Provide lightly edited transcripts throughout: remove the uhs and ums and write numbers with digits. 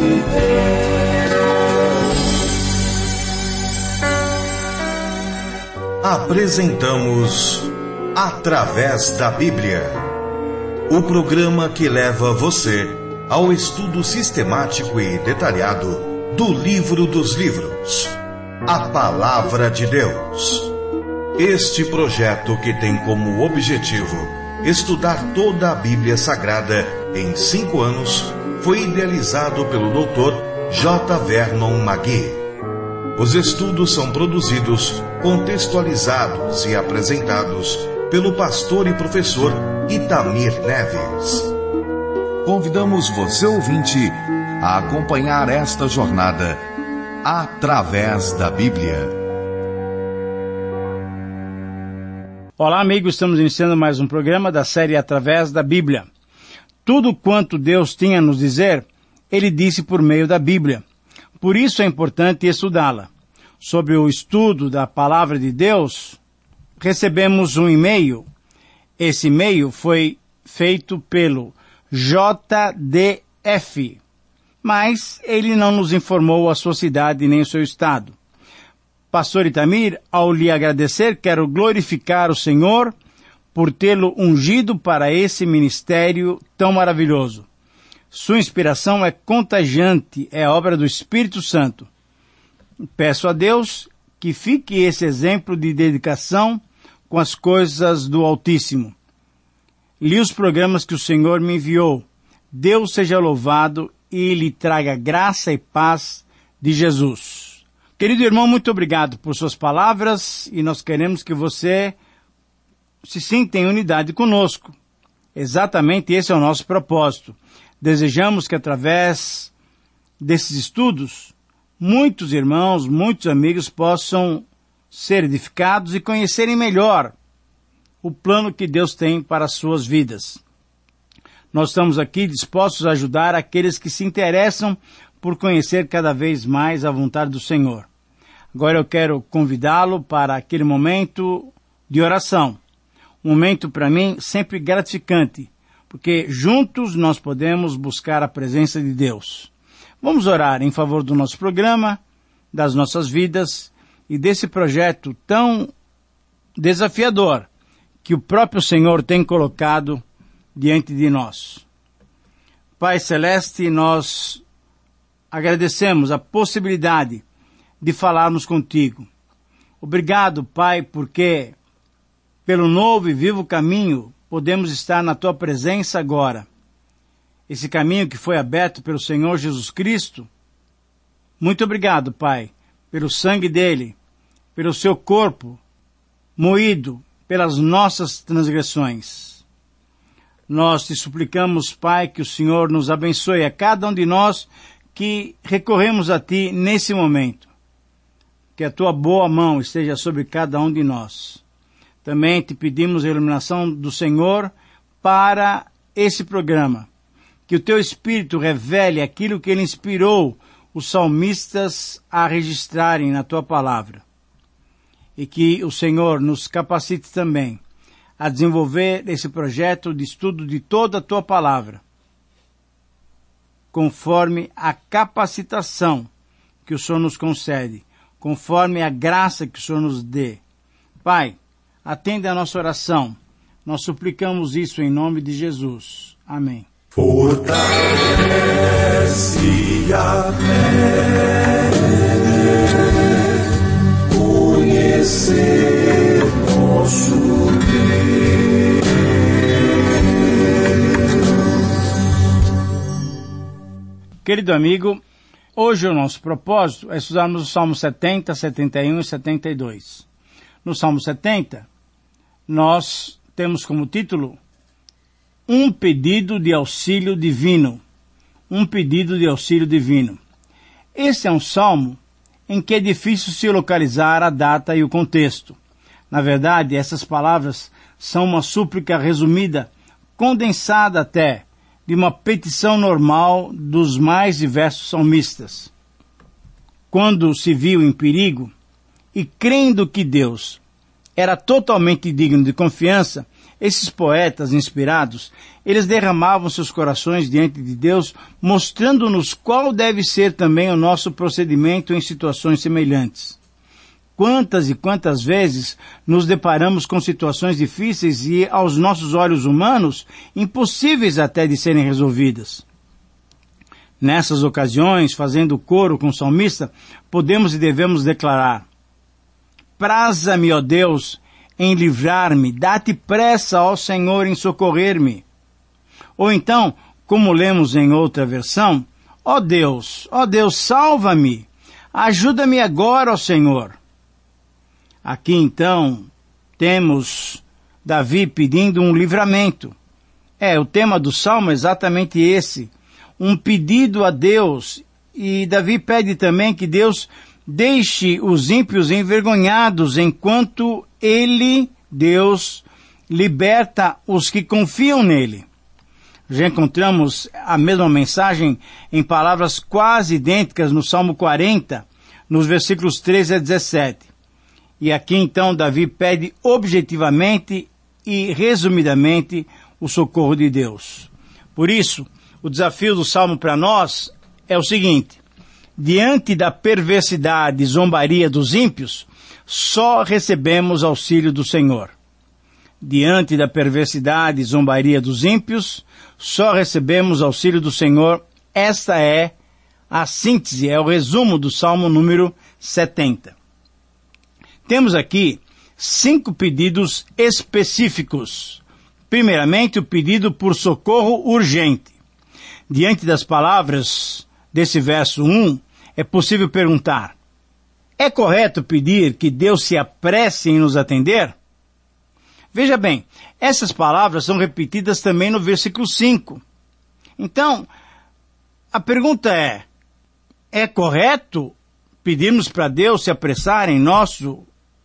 Apresentamos Através da Bíblia, o programa que leva você ao estudo sistemático e detalhado do Livro dos Livros, a Palavra de Deus. Este projeto, que tem como objetivo estudar toda a Bíblia Sagrada em 5 anos, foi idealizado pelo Dr. J. Vernon McGee. Os estudos são produzidos, contextualizados e apresentados pelo pastor e professor Itamir Neves. Convidamos você, ouvinte, a acompanhar esta jornada através da Bíblia. Olá, amigos, estamos iniciando mais um programa da série Através da Bíblia. Tudo quanto Deus tinha a nos dizer, Ele disse por meio da Bíblia. Por isso é importante estudá-la. Sobre o estudo da Palavra de Deus, recebemos um e-mail. Esse e-mail foi feito pelo JDF, mas ele não nos informou a sua cidade nem o seu estado. Pastor Itamir, ao lhe agradecer, quero glorificar o Senhor por tê-lo ungido para esse ministério tão maravilhoso. Sua inspiração é contagiante, é obra do Espírito Santo. Peço a Deus que fique esse exemplo de dedicação com as coisas do Altíssimo. Li os programas que o Senhor me enviou. Deus seja louvado e lhe traga graça e paz de Jesus. Querido irmão, muito obrigado por suas palavras e nós queremos que você se sinta em unidade conosco. Exatamente esse é o nosso propósito. Desejamos que através desses estudos, muitos irmãos, muitos amigos possam ser edificados e conhecerem melhor o plano que Deus tem para as suas vidas. Nós estamos aqui dispostos a ajudar aqueles que se interessam por conhecer cada vez mais a vontade do Senhor. Agora eu quero convidá-lo para aquele momento de oração. Um momento para mim sempre gratificante, porque juntos nós podemos buscar a presença de Deus. Vamos orar em favor do nosso programa, das nossas vidas e desse projeto tão desafiador que o próprio Senhor tem colocado diante de nós. Pai Celeste, nós agradecemos a possibilidade de falarmos contigo. Obrigado, Pai, porque pelo novo e vivo caminho podemos estar na Tua presença agora. Esse caminho que foi aberto pelo Senhor Jesus Cristo. Muito obrigado, Pai, pelo sangue dele, pelo seu corpo moído pelas nossas transgressões. Nós te suplicamos, Pai, que o Senhor nos abençoe a cada um de nós que recorremos a Ti nesse momento. Que a Tua boa mão esteja sobre cada um de nós. Também te pedimos a iluminação do Senhor para esse programa. Que o Teu Espírito revele aquilo que Ele inspirou os salmistas a registrarem na Tua palavra. E que o Senhor nos capacite também a desenvolver esse projeto de estudo de toda a Tua palavra, conforme a capacitação que o Senhor nos concede, conforme a graça que o Senhor nos dê. Pai, atenda a nossa oração. Nós suplicamos isso em nome de Jesus. Amém. Fortalece a fé, conhecer nosso Deus. Querido amigo, hoje o nosso propósito é estudarmos o Salmo 70, 71 e 72. No Salmo 70, nós temos como título um pedido de auxílio divino. Um pedido de auxílio divino. Esse é um salmo em que é difícil se localizar a data e o contexto. Na verdade, essas palavras são uma súplica resumida, condensada até, de uma petição normal dos mais diversos salmistas. Quando se viu em perigo, e crendo que Deus era totalmente digno de confiança, Esses poetas inspirados, eles derramavam seus corações diante de Deus, mostrando-nos qual deve ser também o nosso procedimento em situações semelhantes. Quantas e quantas vezes nos deparamos com situações difíceis e, aos nossos olhos humanos, impossíveis até de serem resolvidas. Nessas ocasiões, fazendo coro com o salmista, podemos e devemos declarar: praza-me, ó Deus, em livrar-me, dá-te pressa, ó Senhor, em socorrer-me. Ou então, como lemos em outra versão, ó Deus, salva-me, ajuda-me agora, ó Senhor. Aqui então, temos Davi pedindo um livramento. O tema do Salmo é exatamente esse, um pedido a Deus, e Davi pede também que Deus deixe os ímpios envergonhados enquanto Ele, Deus, liberta os que confiam nele. Já encontramos a mesma mensagem em palavras quase idênticas no Salmo 40, nos versículos 13 a 17. E aqui então Davi pede objetivamente e resumidamente o socorro de Deus. Por isso, o desafio do Salmo para nós é o seguinte: diante da perversidade e zombaria dos ímpios, só recebemos auxílio do Senhor. Diante da perversidade e zombaria dos ímpios, só recebemos auxílio do Senhor. Esta é a síntese, é o resumo do Salmo número 70. Temos aqui 5 pedidos específicos. Primeiramente, o pedido por socorro urgente. Diante das palavras desse verso 1, é possível perguntar: é correto pedir que Deus se apresse em nos atender? Veja bem, essas palavras são repetidas também no versículo 5. Então, a pergunta é correto pedirmos para Deus se apressar em nosso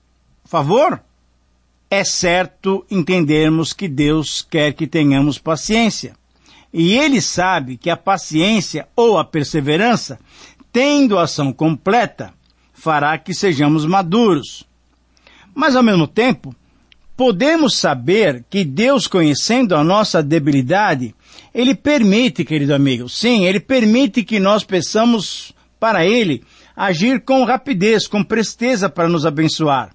favor? É certo entendermos que Deus quer que tenhamos paciência. E Ele sabe que a paciência ou a perseverança, tendo ação completa, fará que sejamos maduros. Mas, ao mesmo tempo, podemos saber que Deus, conhecendo a nossa debilidade, Ele permite, querido amigo, sim, Ele permite que nós peçamos para Ele agir com rapidez, com presteza para nos abençoar.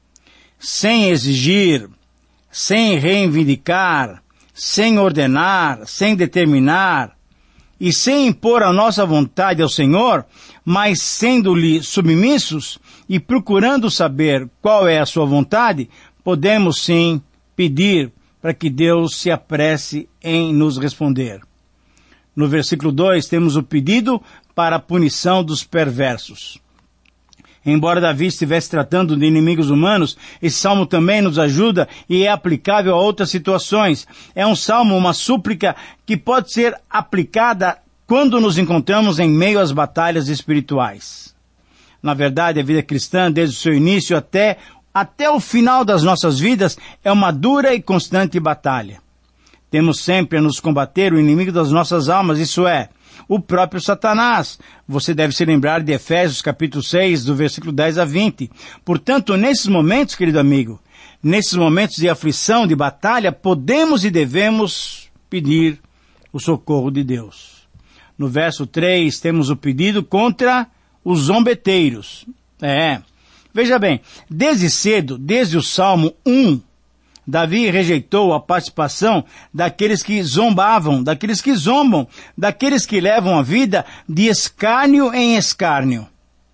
Sem exigir, sem reivindicar, sem ordenar, sem determinar e sem impor a nossa vontade ao Senhor, mas sendo-lhe submissos e procurando saber qual é a sua vontade, podemos sim pedir para que Deus se apresse em nos responder. No versículo 2 temos o pedido para a punição dos perversos. Embora Davi estivesse tratando de inimigos humanos, esse salmo também nos ajuda e é aplicável a outras situações. É um salmo, uma súplica que pode ser aplicada quando nos encontramos em meio às batalhas espirituais. Na verdade, a vida cristã, desde o seu início até o final das nossas vidas, é uma dura e constante batalha. Temos sempre a nos combater o inimigo das nossas almas, isso é, o próprio Satanás. Você deve se lembrar de Efésios capítulo 6, do versículo 10 a 20. Portanto, nesses momentos, querido amigo, nesses momentos de aflição, de batalha, podemos e devemos pedir o socorro de Deus. No verso 3, temos o pedido contra os zombeteiros. Veja bem, desde cedo, desde o Salmo 1, Davi rejeitou a participação daqueles que zombavam, daqueles que zombam, daqueles que levam a vida de escárnio em escárnio.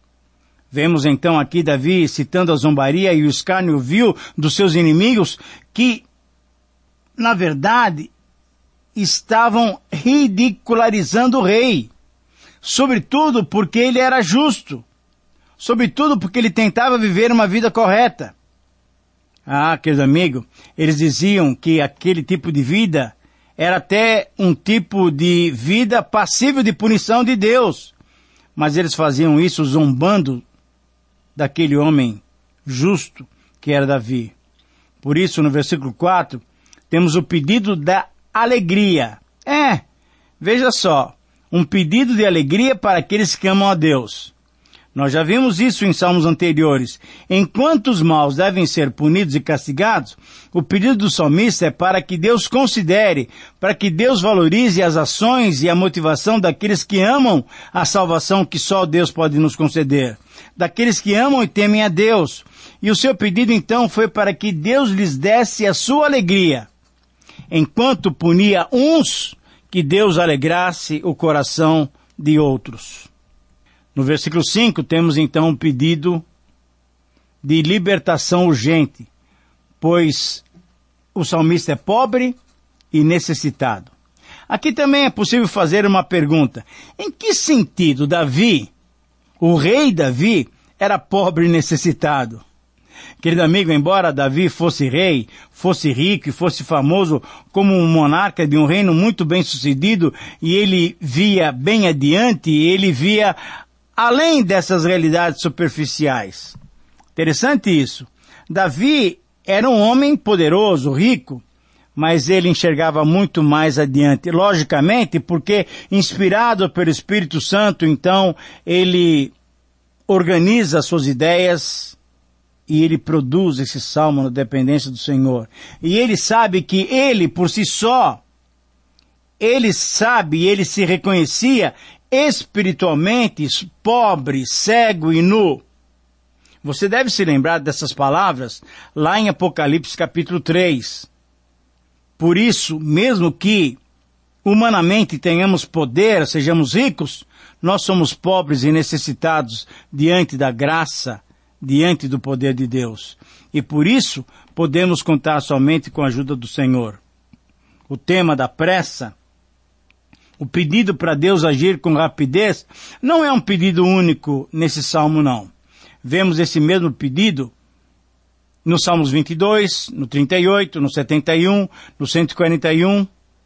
Vemos então aqui Davi citando a zombaria e o escárnio vil dos seus inimigos que, na verdade, estavam ridicularizando o rei. Sobretudo porque ele era justo. Sobretudo porque ele tentava viver uma vida correta. Querido amigo, eles diziam que aquele tipo de vida era até um tipo de vida passível de punição de Deus. Mas eles faziam isso zombando daquele homem justo que era Davi. Por isso, no versículo 4, temos o pedido da alegria. Veja só, um pedido de alegria para aqueles que amam a Deus. Nós já vimos isso em salmos anteriores. Enquanto os maus devem ser punidos e castigados, o pedido do salmista é para que Deus considere, para que Deus valorize as ações e a motivação daqueles que amam a salvação que só Deus pode nos conceder, daqueles que amam e temem a Deus. E o seu pedido então foi para que Deus lhes desse a sua alegria. Enquanto punia uns, que Deus alegrasse o coração de outros. No versículo 5 temos então um pedido de libertação urgente, pois o salmista é pobre e necessitado. Aqui também é possível fazer uma pergunta. Em que sentido Davi, o rei Davi, era pobre e necessitado? Querido amigo, embora Davi fosse rei, fosse rico e fosse famoso como um monarca de um reino muito bem sucedido, e ele via bem adiante, ele via além dessas realidades superficiais. Interessante isso. Davi era um homem poderoso, rico, mas ele enxergava muito mais adiante. Logicamente, porque inspirado pelo Espírito Santo, então, ele organiza suas ideias e ele produz esse salmo na dependência do Senhor. E ele sabe que ele, por si só, ele sabe, ele se reconhecia espiritualmente pobre, cego e nu. Você deve se lembrar dessas palavras lá em Apocalipse capítulo 3. Por isso, mesmo que humanamente tenhamos poder, sejamos ricos, nós somos pobres e necessitados diante da graça, diante do poder de Deus. E por isso, podemos contar somente com a ajuda do Senhor. O tema da pressa, o pedido para Deus agir com rapidez, não é um pedido único nesse salmo, não. Vemos esse mesmo pedido nos Salmos 22, no 38, no 71, no 141.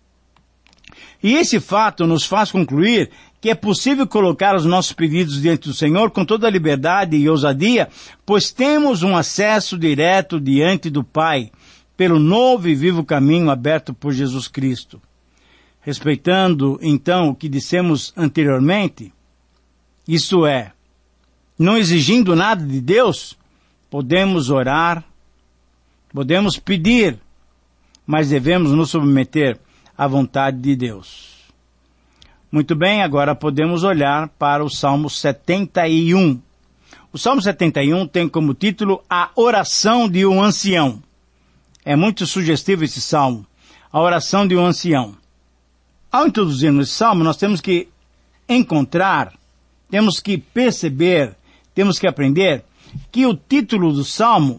E esse fato nos faz concluir que é possível colocar os nossos pedidos diante do Senhor com toda a liberdade e ousadia, pois temos um acesso direto diante do Pai, pelo novo e vivo caminho aberto por Jesus Cristo. Respeitando, então, o que dissemos anteriormente, isto é, não exigindo nada de Deus, podemos orar, podemos pedir, mas devemos nos submeter à vontade de Deus. Muito bem, agora podemos olhar para o Salmo 71. O Salmo 71 tem como título A Oração de um Ancião. É muito sugestivo esse salmo, a oração de um ancião. Ao introduzirmos esse salmo, nós temos que encontrar, temos que perceber, temos que aprender que o título do salmo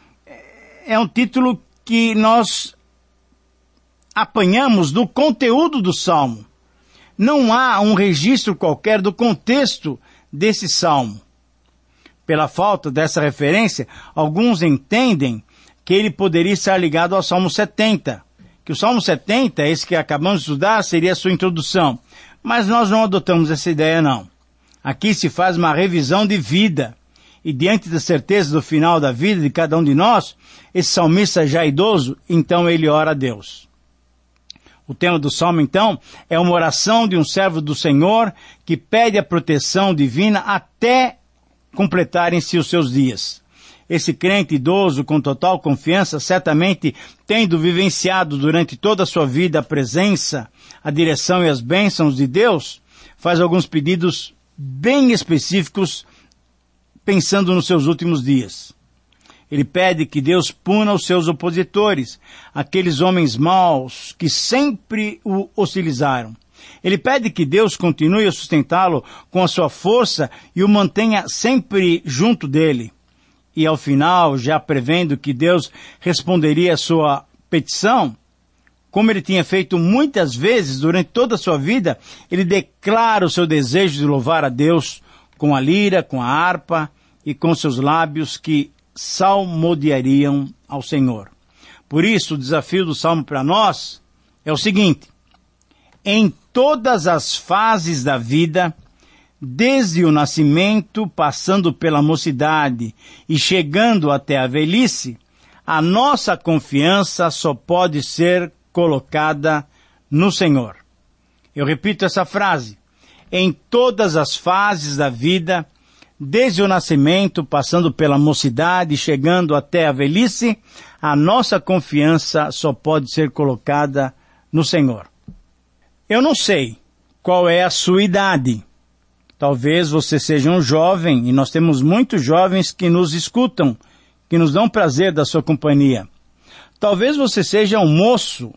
é um título que nós apanhamos do conteúdo do salmo. Não há um registro qualquer do contexto desse salmo. Pela falta dessa referência, alguns entendem que ele poderia estar ligado ao Salmo 70, que o Salmo 70, esse que acabamos de estudar, seria a sua introdução. Mas nós não adotamos essa ideia, não. Aqui se faz uma revisão de vida, e diante da certeza do final da vida de cada um de nós, esse salmista já idoso, então ele ora a Deus. O tema do salmo, então, é uma oração de um servo do Senhor que pede a proteção divina até completarem-se os seus dias. Esse crente idoso, com total confiança, certamente tendo vivenciado durante toda a sua vida a presença, a direção e as bênçãos de Deus, faz alguns pedidos bem específicos, pensando nos seus últimos dias. Ele pede que Deus puna os seus opositores, aqueles homens maus que sempre o hostilizaram. Ele pede que Deus continue a sustentá-lo com a sua força e o mantenha sempre junto dele. E ao final, já prevendo que Deus responderia a sua petição, como ele tinha feito muitas vezes durante toda a sua vida, ele declara o seu desejo de louvar a Deus com a lira, com a harpa e com seus lábios que salmodiariam ao Senhor. Por isso, o desafio do Salmo para nós é o seguinte: em todas as fases da vida, desde o nascimento, passando pela mocidade e chegando até a velhice, a nossa confiança só pode ser colocada no Senhor. Eu repito essa frase: em todas as fases da vida, desde o nascimento, passando pela mocidade, chegando até a velhice, a nossa confiança só pode ser colocada no Senhor. Eu não sei qual é a sua idade. Talvez você seja um jovem, e nós temos muitos jovens que nos escutam, que nos dão prazer da sua companhia. Talvez você seja um moço,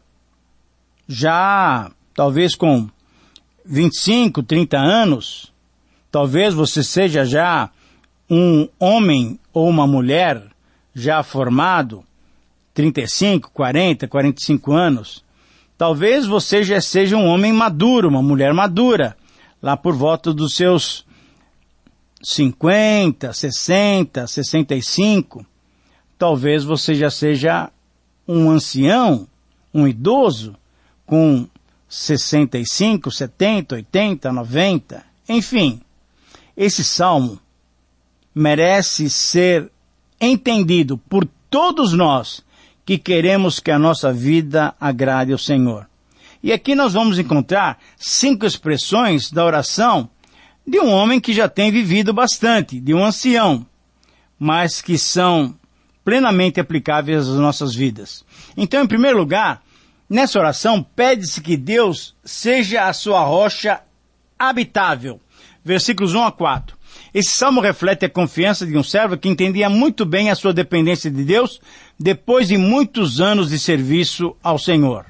já talvez com 25, 30 anos. Talvez você seja já um homem ou uma mulher já formado, 35, 40, 45 anos. Talvez você já seja um homem maduro, uma mulher madura, lá por volta dos seus 50, 60, 65. Talvez você já seja um ancião, um idoso, com 65, 70, 80, 90, enfim. Esse salmo merece ser entendido por todos nós que queremos que a nossa vida agrade ao Senhor. E aqui nós vamos encontrar 5 expressões da oração de um homem que já tem vivido bastante, de um ancião, mas que são plenamente aplicáveis às nossas vidas. Então, em primeiro lugar, nessa oração, pede-se que Deus seja a sua rocha habitável. Versículos 1 a 4. Esse salmo reflete a confiança de um servo que entendia muito bem a sua dependência de Deus depois de muitos anos de serviço ao Senhor.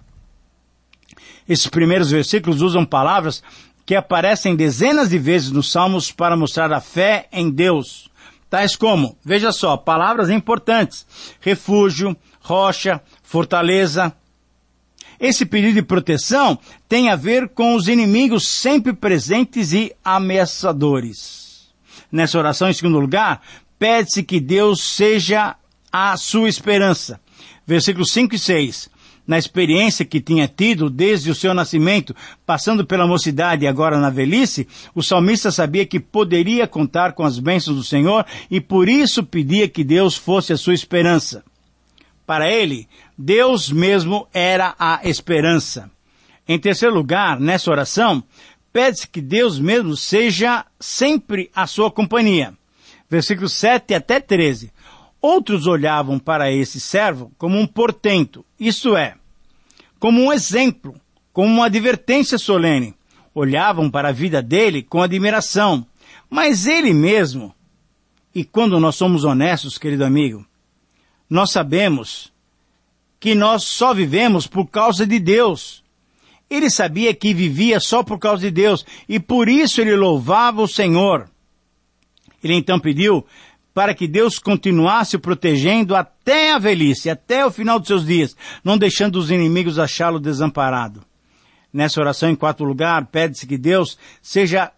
Esses primeiros versículos usam palavras que aparecem dezenas de vezes nos salmos para mostrar a fé em Deus. Tais como, veja só, palavras importantes: refúgio, rocha, fortaleza. Esse pedido de proteção tem a ver com os inimigos sempre presentes e ameaçadores. Nessa oração, em segundo lugar, pede-se que Deus seja a sua esperança. Versículos 5 e 6. Na experiência que tinha tido desde o seu nascimento, passando pela mocidade e agora na velhice, o salmista sabia que poderia contar com as bênçãos do Senhor e por isso pedia que Deus fosse a sua esperança. Para ele, Deus mesmo era a esperança. Em terceiro lugar, nessa oração, pede-se que Deus mesmo seja sempre a sua companhia. Versículos 7 até 13. Outros olhavam para esse servo como um portento, isto é, como um exemplo, como uma advertência solene. Olhavam para a vida dele com admiração. Mas ele mesmo, e quando nós somos honestos, querido amigo, nós sabemos que nós só vivemos por causa de Deus. Ele sabia que vivia só por causa de Deus, e por isso ele louvava o Senhor. Ele então pediu para que Deus continuasse o protegendo até a velhice, até o final dos seus dias, não deixando os inimigos achá-lo desamparado. Nessa oração, em quarto lugar, pede-se que Deus seja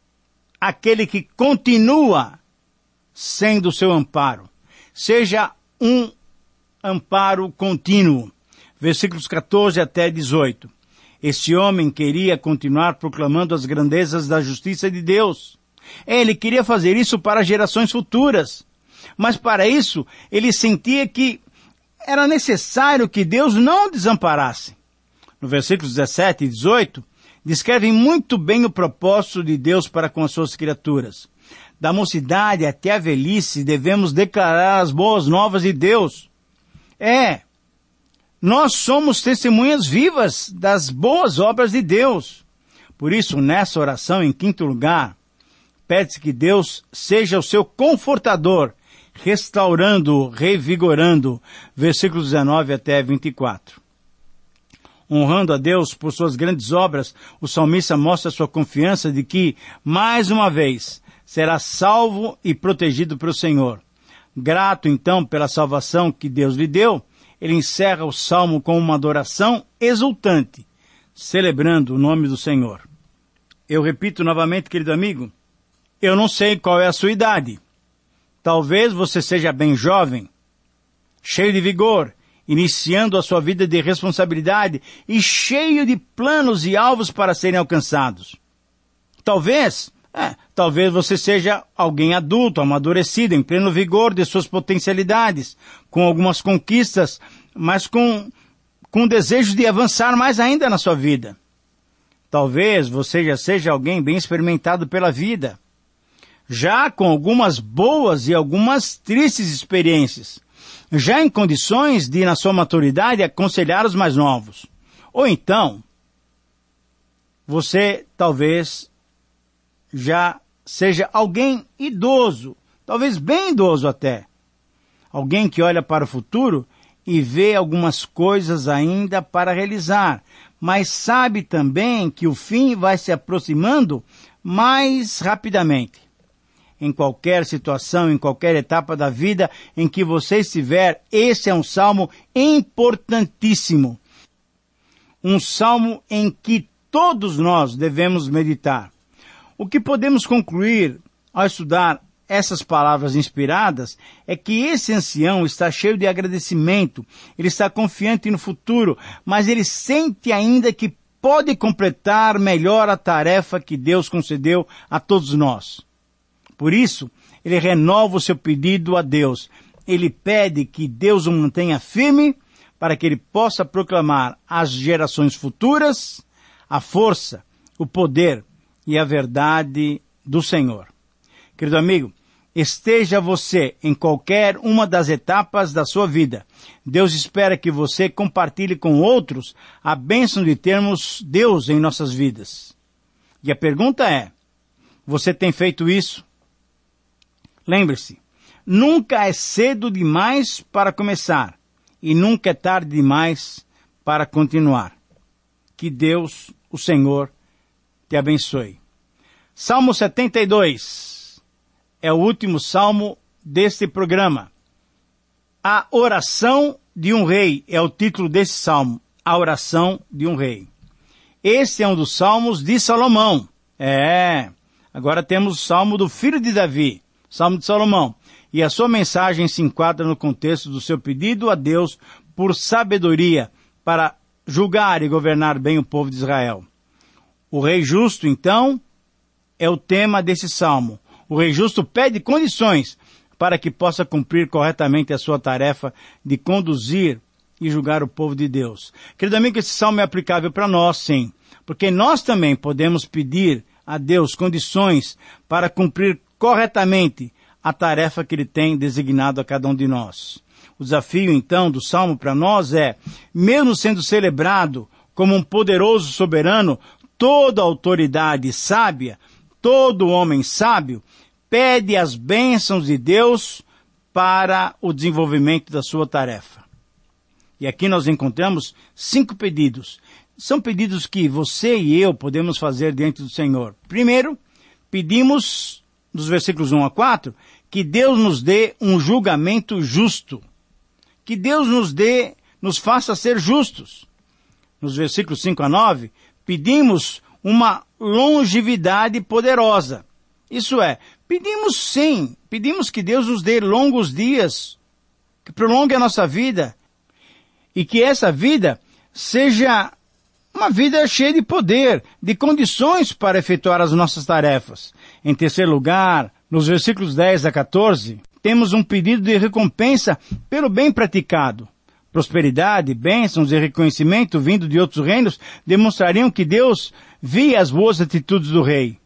aquele que continua sendo o seu amparo. Seja um amparo contínuo. Versículos 14 até 18. Esse homem queria continuar proclamando as grandezas da justiça de Deus. Ele queria fazer isso para gerações futuras. Mas para isso, ele sentia que era necessário que Deus não o desamparasse. No versículos 17 e 18, descrevem muito bem o propósito de Deus para com as suas criaturas. Da mocidade até a velhice, devemos declarar as boas novas de Deus. Nós somos testemunhas vivas das boas obras de Deus. Por isso, nessa oração, em quinto lugar, pede-se que Deus seja o seu confortador, restaurando, revigorando, versículos 19 até 24. Honrando a Deus por suas grandes obras, o salmista mostra sua confiança de que, mais uma vez, será salvo e protegido pelo Senhor. Grato, então, pela salvação que Deus lhe deu, ele encerra o salmo com uma adoração exultante, celebrando o nome do Senhor. Eu repito novamente, querido amigo, eu não sei qual é a sua idade. Talvez você seja bem jovem, cheio de vigor, iniciando a sua vida de responsabilidade e cheio de planos e alvos para serem alcançados. Talvez você seja alguém adulto, amadurecido, em pleno vigor de suas potencialidades, com algumas conquistas, mas com desejo de avançar mais ainda na sua vida. Talvez você já seja alguém bem experimentado pela vida. já com algumas boas e algumas tristes experiências, já em condições de, na sua maturidade, aconselhar os mais novos. Ou então, você talvez já seja alguém idoso, talvez bem idoso até. Alguém que olha para o futuro e vê algumas coisas ainda para realizar, mas sabe também que o fim vai se aproximando mais rapidamente. Em qualquer situação, em qualquer etapa da vida em que você estiver, esse é um salmo importantíssimo. Um salmo em que todos nós devemos meditar. O que podemos concluir ao estudar essas palavras inspiradas é que esse ancião está cheio de agradecimento, ele está confiante no futuro, mas ele sente ainda que pode completar melhor a tarefa que Deus concedeu a todos nós. Por isso, ele renova o seu pedido a Deus. Ele pede que Deus o mantenha firme para que ele possa proclamar às gerações futuras a força, o poder e a verdade do Senhor. Querido amigo, esteja você em qualquer uma das etapas da sua vida. Deus espera que você compartilhe com outros a bênção de termos Deus em nossas vidas. E a pergunta é, você tem feito isso? Lembre-se, nunca é cedo demais para começar e nunca é tarde demais para continuar. Que Deus, o Senhor, te abençoe. Salmo 72 é o último salmo deste programa. A oração de um rei é o título desse salmo. A oração de um rei. Esse é um dos salmos de Salomão. Agora temos o salmo do filho de Davi, Salmo de Salomão. E a sua mensagem se enquadra no contexto do seu pedido a Deus por sabedoria para julgar e governar bem o povo de Israel. O rei justo, então, é o tema desse salmo. O rei justo pede condições para que possa cumprir corretamente a sua tarefa de conduzir e julgar o povo de Deus. Querido amigo, esse salmo é aplicável para nós, sim, porque nós também podemos pedir a Deus condições para cumprir corretamente a tarefa que Ele tem designado a cada um de nós. O desafio, então, do Salmo para nós é, mesmo sendo celebrado como um poderoso soberano, toda autoridade sábia, todo homem sábio, pede as bênçãos de Deus para o desenvolvimento da sua tarefa. E aqui nós encontramos 5 pedidos. São pedidos que você e eu podemos fazer diante do Senhor. Primeiro, pedimos, dos versículos 1 a 4, que Deus nos dê um julgamento justo. Que Deus nos faça ser justos. Nos versículos 5 a 9, pedimos uma longevidade poderosa. Isso é, pedimos que Deus nos dê longos dias, que prolongue a nossa vida, e que essa vida seja uma vida cheia de poder, de condições para efetuar as nossas tarefas. Em terceiro lugar, nos versículos 10 a 14, temos um pedido de recompensa pelo bem praticado. Prosperidade, bênçãos e reconhecimento vindo de outros reinos demonstrariam que Deus via as boas atitudes do rei.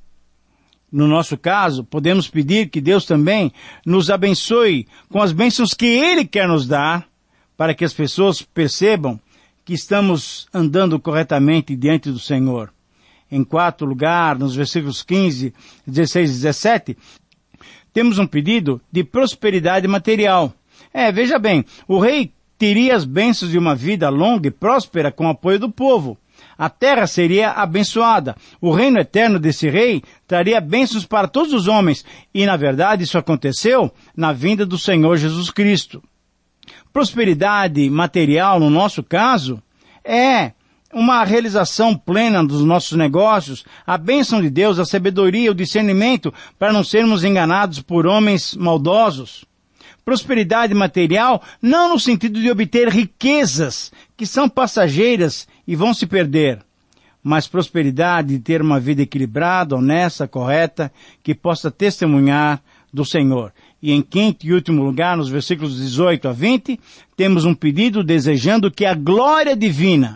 No nosso caso, podemos pedir que Deus também nos abençoe com as bênçãos que Ele quer nos dar, para que as pessoas percebam que estamos andando corretamente diante do Senhor. Em quarto lugar, nos versículos 15, 16 e 17, temos um pedido de prosperidade material. Veja bem, o rei teria as bênçãos de uma vida longa e próspera com o apoio do povo. A terra seria abençoada. O reino eterno desse rei traria bênçãos para todos os homens. E, na verdade, isso aconteceu na vinda do Senhor Jesus Cristo. Prosperidade material, no nosso caso, é uma realização plena dos nossos negócios, a bênção de Deus, a sabedoria, o discernimento, para não sermos enganados por homens maldosos. Prosperidade material, não no sentido de obter riquezas, que são passageiras e vão se perder, mas prosperidade de ter uma vida equilibrada, honesta, correta, que possa testemunhar do Senhor. E em quinto e último lugar, nos versículos 18 a 20, temos um pedido desejando que a glória divina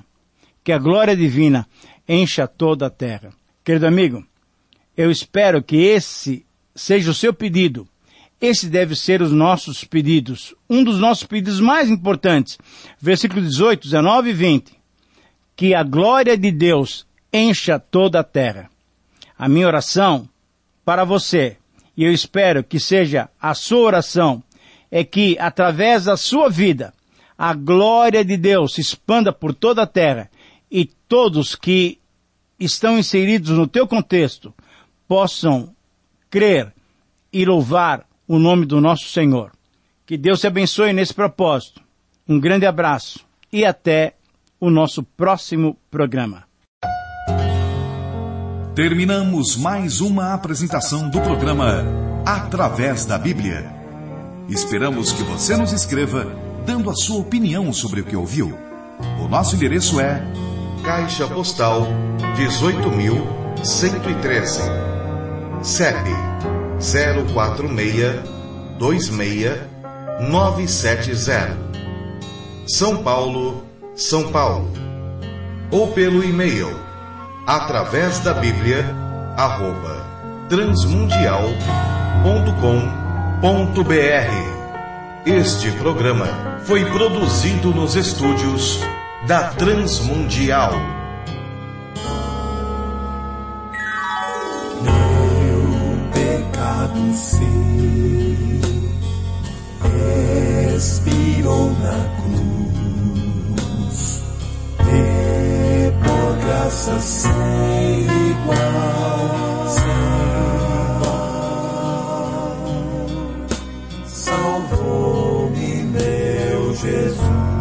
encha toda a terra. Querido amigo, eu espero que esse seja o seu pedido. Esse deve ser os nossos pedidos. Um dos nossos pedidos mais importantes. Versículo 18, 19 e 20. Que a glória de Deus encha toda a terra. A minha oração para você, e eu espero que seja a sua oração, é que através da sua vida, a glória de Deus se expanda por toda a terra e todos que estão inseridos no teu contexto possam crer e louvar o nome do nosso Senhor. Que Deus te abençoe nesse propósito. Um grande abraço e até o nosso próximo programa. Terminamos mais uma apresentação do programa Através da Bíblia. Esperamos que você nos escreva dando a sua opinião sobre o que ouviu. O nosso endereço é Caixa Postal 18.113, CEP 04626-970, São Paulo, São Paulo. Ou pelo e-mail através da Bíblia @transmundial.com.br. Este programa foi produzido nos estúdios da Transmundial. Meu pecado sim expirou na cruz, e por graça sem igual, salvou-me meu Jesus.